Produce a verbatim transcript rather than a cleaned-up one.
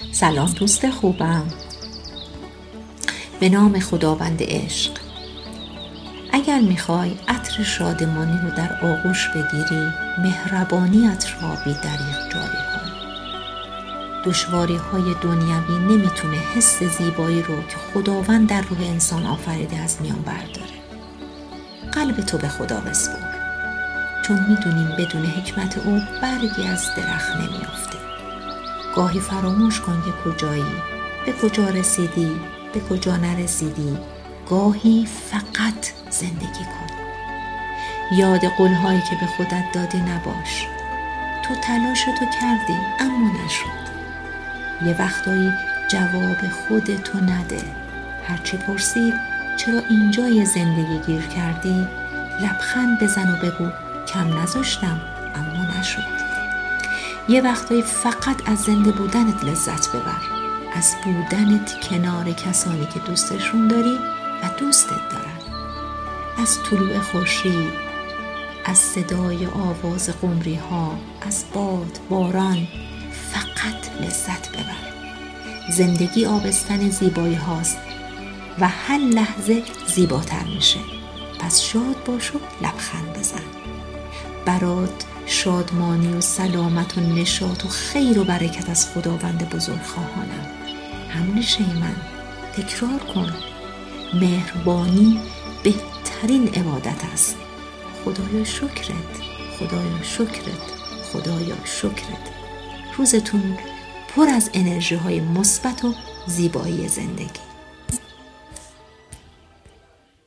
سلام دوست خوبم، به نام خداوند عشق. اگر میخوای عطر شادمانی رو در آغوش بگیری، مهربانیت را بی دریغ جاری کن. دشواری های دنیوی نمیتونه حس زیبایی رو که خداوند در روح انسان آفریده از میان برداره. قلب تو به خدا بسپار، چون میدونیم بدون حکمت او برگی از درخت نمیافته. گاهی فراموش کن که کجایی، به کجا رسیدی، به کجا نرسیدی. گاهی فقط زندگی کن. یاد قولهایی که به خودت دادی نباش. تو تلاشتو کردی اما نشد. یه وقتایی جواب خودتو نده. هرچی پرسید چرا اینجای زندگی گیر کردی، لبخند بزن و بگو کم نذاشتم اما نشد. یه وقتایی فقط از زنده بودنت لذت ببر، از بودنت کنار کسانی که دوستشون داری و دوستت دارن، از طلوع خورشید، از صدای آواز قمری ها، از باد، باران. فقط لذت ببر. زندگی آبستن زیبایی هاست و هر لحظه زیباتر میشه. پس شاد باش و لبخند بزن. برات شادمانی و سلامت و نشاط و خیر و برکت از خداوند بزرگ خواهانم. همنشه من، تکرار کن. مهربانی بهترین عبادت است. خدایا شکرت، خدایا شکرت، خدایا شکرت. روزتون پر از انرژی های مثبت و زیبایی زندگی.